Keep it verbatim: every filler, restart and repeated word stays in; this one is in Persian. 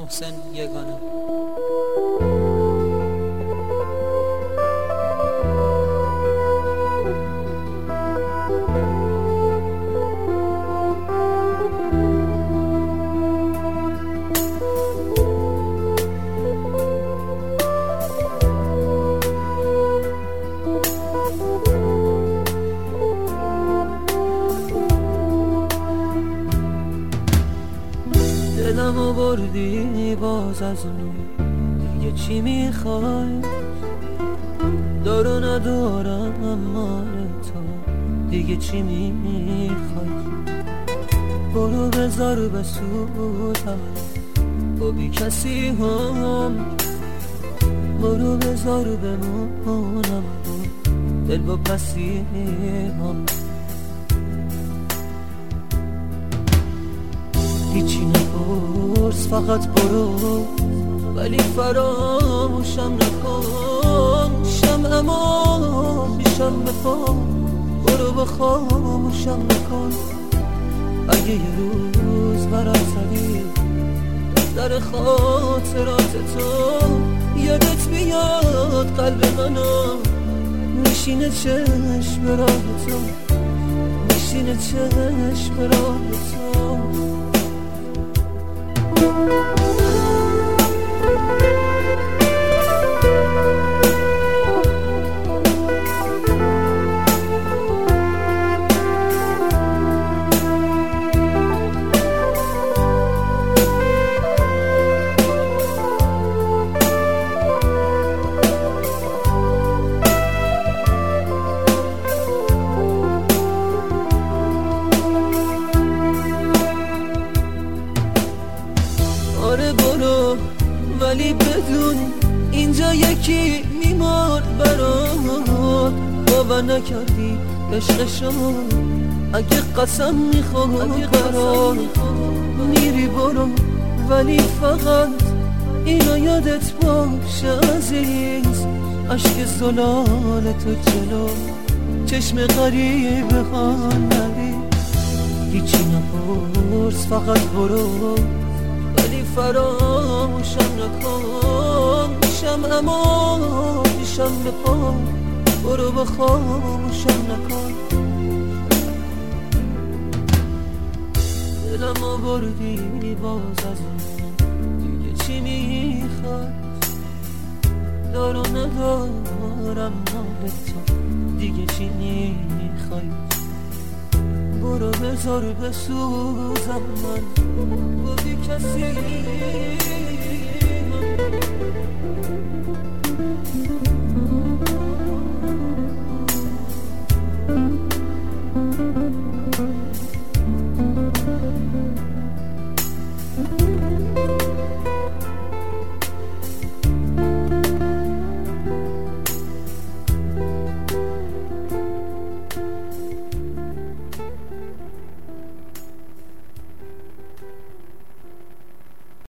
محسن یگانه. دلمو بردی باز از نو، دیگه چی میخوای؟ دارو ندارم مال تو، دیگه چی میخوای؟ برو بذار بسوزم با بی کسی هم، برو بذار بمونم دل با پسی هم. هیچی نپرس فقط برو، ولی فراموشم نکن. شمعمو میشم به پا، برو به خاموشم نکن. اگه یه روز برم زدی دفتر خاطرات تو، یادت بیاد قلب منو میشینه چشم راه تو، میشینه چشم راه تو. آره برو، ولی بدون اینجا یکی میمرد برات. باور نکردی عشقشو، اگه قسم میخواد برات میری برو، ولی فقط اینو یادت باشه عزیز. عشق زلال تو جلو چشم غریبه ها نری. هیچی نپرس فقط برو، ولی فراموشم نکن. شمعمو میشم به پا، برو به خاموشم نکن. دلمو بردی باز از من، دیگه چی میخوای؟ دارو ندارم مال تو، دیگه چی میخوای؟ برو بذار بسوزم من با بی کسی.